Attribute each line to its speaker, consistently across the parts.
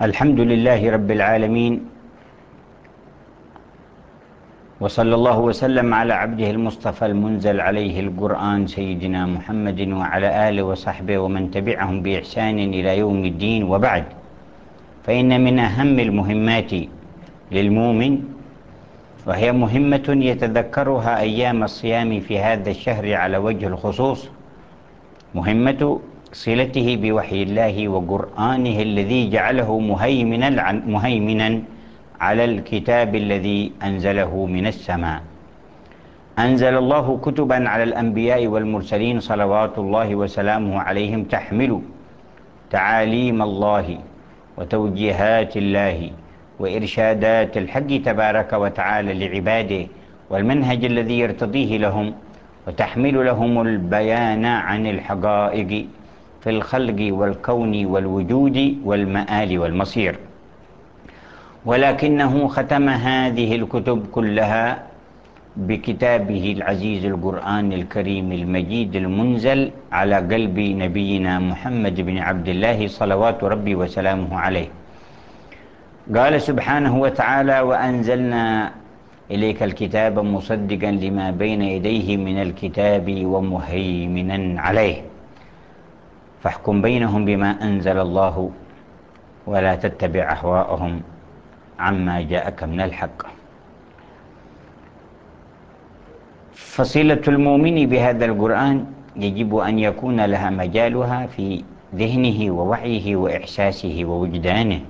Speaker 1: الحمد لله رب العالمين، وصلى الله وسلم على عبده المصطفى المنزل عليه القرآن سيدنا محمد وعلى آله وصحبه ومن تبعهم بإحسان إلى يوم الدين. وبعد، فإن من أهم المهمات للمؤمن، وهي مهمة يتذكرها أيام الصيام في هذا الشهر على وجه الخصوص، مهمة صلته بوحي الله وقرآنه الذي جعله مهيمنا على الكتاب الذي أنزله من السماء. أنزل الله كتبا على الأنبياء والمرسلين صلوات الله وسلامه عليهم تحمل تعاليم الله وتوجيهات الله وإرشادات الحق تبارك وتعالى لعباده، والمنهج الذي يرتضيه لهم، وتحمل لهم البيان عن الحقائق في الخلق والكون والوجود والمآل والمصير. ولكنه ختم هذه الكتب كلها بكتابه العزيز القرآن الكريم المجيد المنزل على قلب نبينا محمد بن عبد الله صلوات ربي وسلامه عليه. قال سبحانه وتعالى: وأنزلنا إليك الكتاب مصدقا لما بين يديه من الكتاب ومهيمنا عليه فاحكم بينهم بما أنزل الله ولا تتبع أهواءهم عما جاءك من الحق. فصلة المؤمن بهذا القرآن يجب أن يكون لها مجالها في ذهنه ووعيه وإحساسه ووجدانه.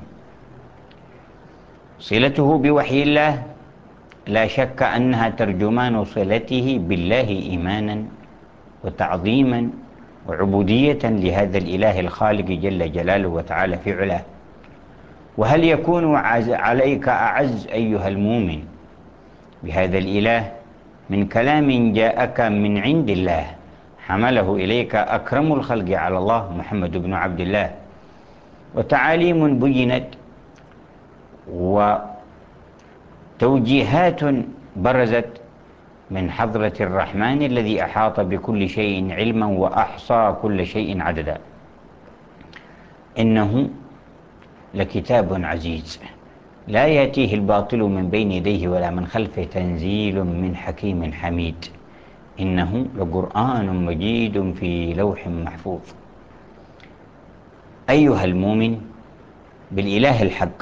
Speaker 1: صلته بوحي الله لا شك أنها ترجمان صلته بالله إيمانا وتعظيما وعبودية لهذا الإله الخالق جل جلاله وتعالى في علاه. وهل يكون عليك أعز أيها المؤمن بهذا الإله من كلام جاءك من عند الله حمله إليك أكرم الخلق على الله محمد بن عبد الله، وتعاليم بينت وتوجيهات برزت من حضرة الرحمن الذي أحاط بكل شيء علما وأحصى كل شيء عددا. إنه لكتاب عزيز لا يأتيه الباطل من بين يديه ولا من خلفه تنزيل من حكيم حميد. إنه لقرآن مجيد في لوح محفوظ. أيها المؤمن بالإله الحق،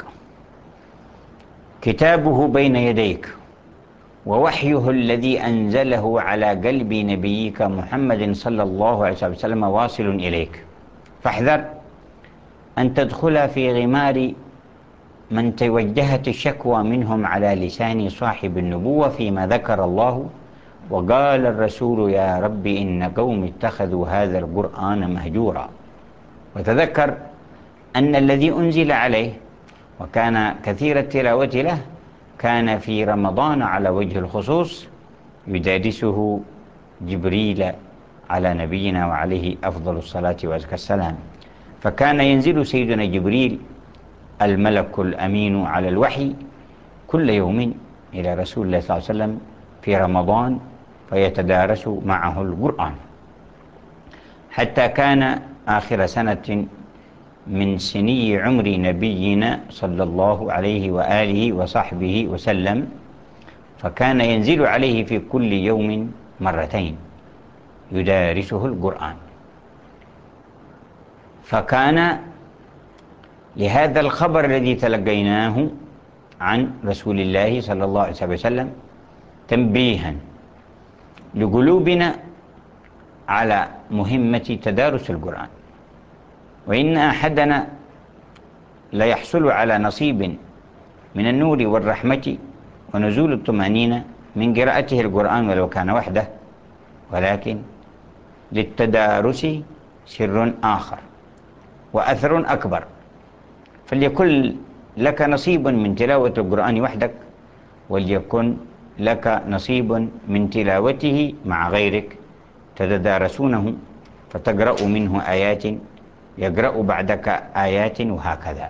Speaker 1: كتابه بين يديك ووحيه الذي أنزله على قلب نبيك محمد صلى الله عليه وسلم واصل إليك، فاحذر أن تدخل في غمار من توجهت الشكوى منهم على لسان صاحب النبوة فيما ذكر الله وقال الرسول: يا رب إن قوم اتخذوا هذا القرآن مهجورا. وتذكر أن الذي أنزل عليه وكان كثير التلاوة له كان في رمضان على وجه الخصوص يدارسه جبريل على نبينا وعليه أفضل الصلاة وأزكى السلام. فكان ينزل سيدنا جبريل الملك الأمين على الوحي كل يوم إلى رسول الله صلى الله عليه وسلم في رمضان فيتدارس معه القرآن، حتى كان آخر سنة من سني عمر نبينا صلى الله عليه وآله وصحبه وسلم، فكان ينزل عليه في كل يوم مرتين يدارسه القرآن. فكان لهذا الخبر الذي تلقيناه عن رسول الله صلى الله عليه وسلم تنبيها لقلوبنا على مهمة تدارس القرآن. وإن أحدنا ليحصل على نصيب من النور والرحمة ونزول الطمأنينة من قراءته القرآن ولو كان وحده، ولكن للتدارس سر آخر وأثر أكبر. فليكن لك نصيب من تلاوة القرآن وحدك، وليكن لك نصيب من تلاوته مع غيرك تتدارسونه فتقرأ منه آيات يقرأ بعدك آيات وهكذا.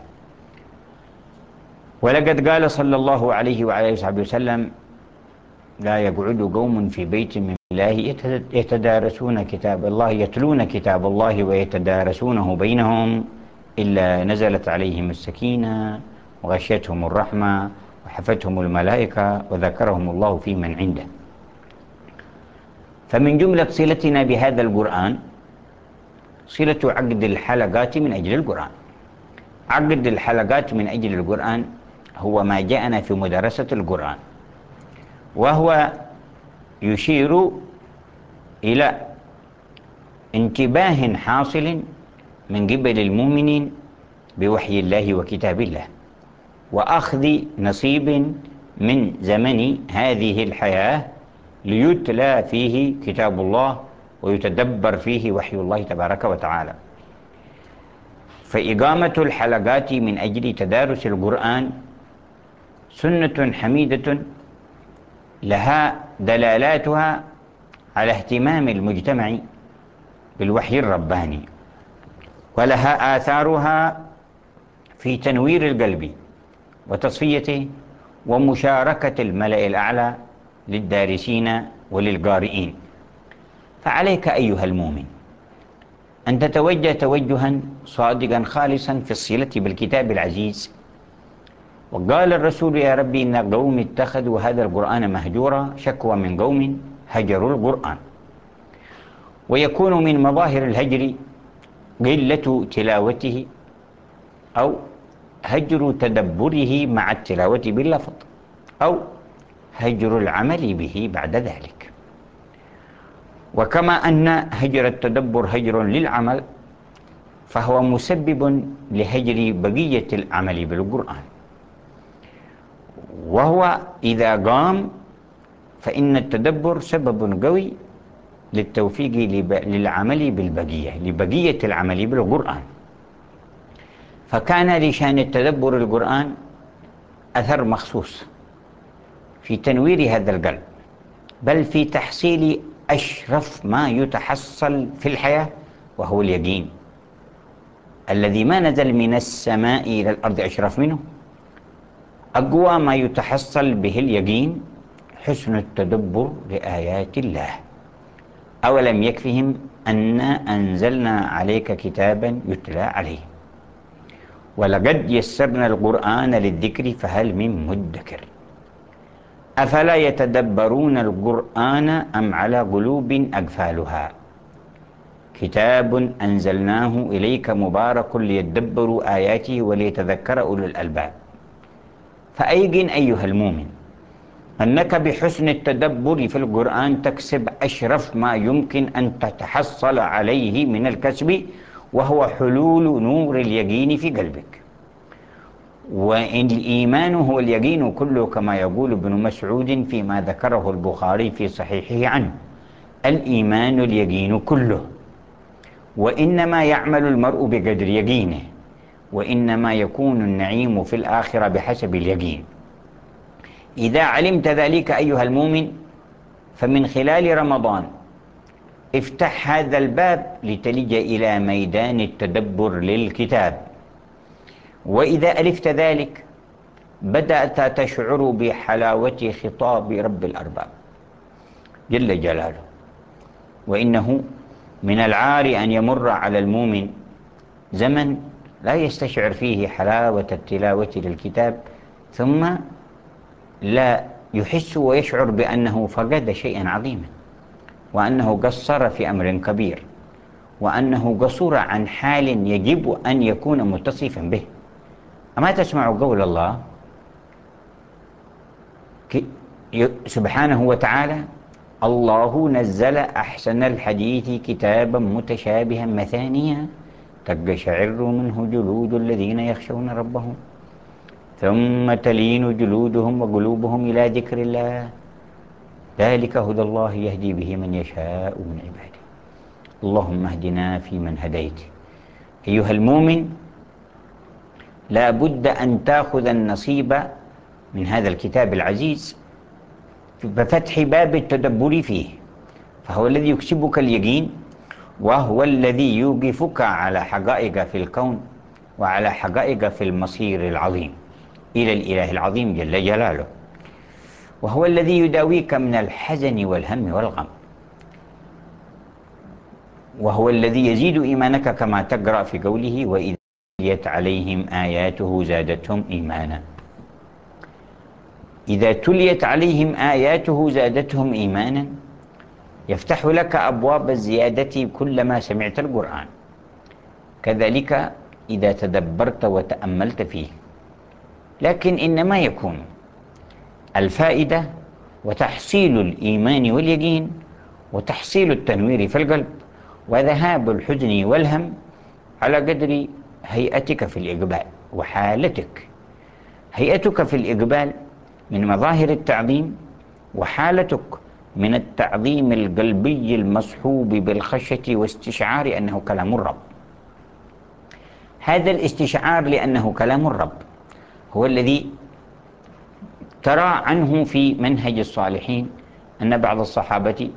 Speaker 1: ولقد قال صلى الله عليه وعلى آله وسلم: لا يقعد قوم في بيت من الله يتدارسون كتاب الله يتلون كتاب الله ويتدارسونه بينهم إلا نزلت عليهم السكينة وغشيتهم الرحمة وحفتهم الملائكة وذكرهم الله في من عنده. فمن جملة صلتنا بهذا القرآن صلة عقد الحلقات من أجل القرآن. عقد الحلقات من أجل القرآن هو ما جاءنا في مدرسة القرآن، وهو يشير إلى انتباه حاصل من قبل المؤمنين بوحي الله وكتاب الله، وأخذ نصيب من زمن هذه الحياة ليتلى فيه كتاب الله ويتدبر فيه وحي الله تبارك وتعالى. فإقامة الحلقات من أجل تدارس القرآن سنة حميدة لها دلالاتها على اهتمام المجتمع بالوحي الرباني، ولها آثارها في تنوير القلب وتصفيته ومشاركة الملأ الأعلى للدارسين وللقارئين. فعليك أيها المؤمن أن تتوجه توجها صادقا خالصا في الصلة بالكتاب العزيز. وقال الرسول: يا ربي إن قوم اتخذوا هذا القرآن مهجورا، شكوى من قوم هجروا القرآن. ويكون من مظاهر الهجر قلة تلاوته أو هجر تدبره مع التلاوة باللفظ، أو هجر العمل به بعد ذلك. وكما أن هجر التدبر هجر للعمل، فهو مسبب لهجر بقية العمل بالقرآن. وهو إذا قام فإن التدبر سبب قوي للتوفيق للعمل لبقية العمل بالقرآن. فكان لشأن التدبر القرآن أثر مخصوص في تنوير هذا القلب، بل في تحصيل أشرف ما يتحصل في الحياة، وهو اليقين الذي ما نزل من السماء إلى الأرض أشرف منه. أقوى ما يتحصل به اليقين حسن التدبر لآيات الله. أولم يكفهم أن أنزلنا عليك كتابا يتلى عليه ولقد يسرنا القرآن للذكر فهل من مدكر أفلا يتدبرون القرآن أم على قلوب أقفالها كتاب أنزلناه إليك مبارك ليدبروا آياته وليتذكر أولو الألباب. فأيقن أيها المؤمن أنك بحسن التدبر في القرآن تكسب أشرف ما يمكن أن تتحصل عليه من الكسب، وهو حلول نور اليقين في قلبك. وإن الإيمان هو اليقين كله، كما يقول ابن مسعود فيما ذكره البخاري في صحيحه عنه: الإيمان اليقين كله، وإنما يعمل المرء بقدر يقينه، وإنما يكون النعيم في الآخرة بحسب اليقين. إذا علمت ذلك أيها المؤمن، فمن خلال رمضان افتح هذا الباب لتلج إلى ميدان التدبر للكتاب. وإذا ألفت ذلك بدأت تشعر بحلاوة خطاب رب الأرباب جل جلاله. وإنه من العار أن يمر على المؤمن زمن لا يستشعر فيه حلاوة التلاوة للكتاب، ثم لا يحس ويشعر بأنه فقد شيئا عظيما، وأنه قصر في أمر كبير، وأنه قصور عن حال يجب أن يكون متصفا به. أما تسمع قول الله سبحانه وتعالى: الله نزل أحسن الحديث كتابا متشابها مثانيا تقشعر منه جلود الذين يخشون ربهم ثم تلين جلودهم وقلوبهم إلى ذكر الله ذلك هدى الله يهدي به من يشاء من عباده. اللهم اهدنا فيمن هديت. أيها المؤمن، لا بد أن تأخذ النصيب من هذا الكتاب العزيز بفتح باب التدبر فيه، فهو الذي يكسبك اليقين، وهو الذي يوقفك على حقائق في الكون وعلى حقائق في المصير العظيم إلى الإله العظيم جل جلاله، وهو الذي يداويك من الحزن والهم والغم، وهو الذي يزيد إيمانك كما تقرأ في قوله: وإذا تليت عليهم آياته زادتهم إيمانا. إذا تليت عليهم آياته زادتهم إيمانا يفتح لك أبواب الزيادة كلما سمعت القرآن. كذلك إذا تدبرت وتأملت فيه، لكن إنما يكون الفائدة وتحصيل الإيمان واليقين وتحصيل التنوير في القلب وذهاب الحزن والهم على قدر هيئتك في الإقبال وحالتك. هيئتك في الإقبال من مظاهر التعظيم، وحالتك من التعظيم القلبي المصحوب بالخشية واستشعار أنه كلام الرب. هذا الاستشعار لأنه كلام الرب هو الذي ترى عنه في منهج الصالحين أن بعض الصحابة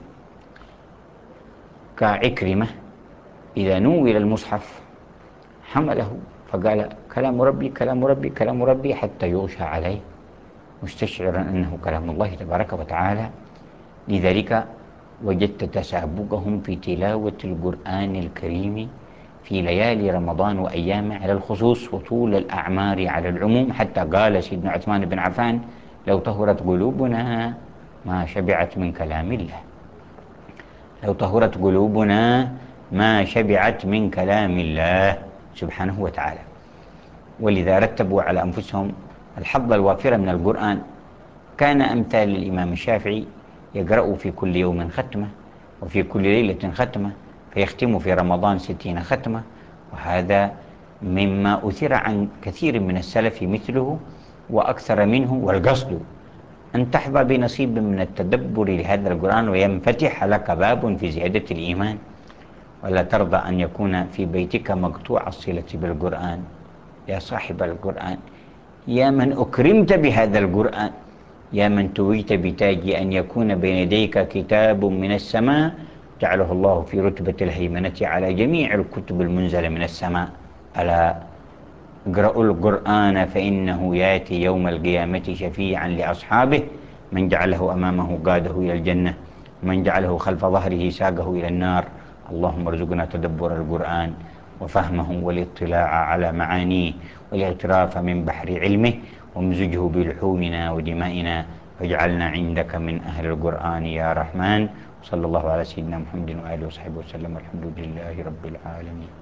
Speaker 1: كعكرمة إذا نوّل المصحف حمله فقال كلام ربي كلام ربي كلام ربي حتى يغشى عليه مستشعرا أنه كلام الله تبارك وتعالى. لذلك وجدت تسابقهم في تلاوة القرآن الكريم في ليالي رمضان وأيامه على الخصوص وطول الأعمار على العموم، حتى قال سيدنا عثمان بن عفان لو طهرت قلوبنا ما شبعت من كلام الله. لو طهرت قلوبنا ما شبعت من كلام الله سبحانه وتعالى. ولذا رتبوا على أنفسهم الحظ الوافر من القرآن. كان أمثال الإمام الشافعي يقرأ في كل يوم ختمة وفي كل ليلة ختمة، فيختم في رمضان 60 ختمة. وهذا مما أثر عن كثير من السلف مثله وأكثر منه. والقصد أن تحظى بنصيب من التدبر لهذا القرآن وينفتح لك باب في زيادة الإيمان، ولا ترضى أن يكون في بيتك مقطوع الصلة بالقرآن. يا صاحب القرآن، يا من أكرمت بهذا القرآن، يا من تويت بتاج أن يكون بين يديك كتاب من السماء جعله الله في رتبة الهيمنة على جميع الكتب المنزلة من السماء. ألا اقرأوا القرآن فإنه يأتي يوم القيامة شفيعا لأصحابه، من جعله أمامه قاده إلى الجنة ومن جعله خلف ظهره ساقه إلى النار. اللهم ارزقنا تدبر القرآن وفهمه والاطلاع على معانيه والاغتراف من بحر علمه، وامزجه بلحومنا ودمائنا، واجعلنا عندك من أهل القرآن يا رحمن. صلى الله على سيدنا محمد وآله وصحبه وسلم، والحمد لله رب العالمين.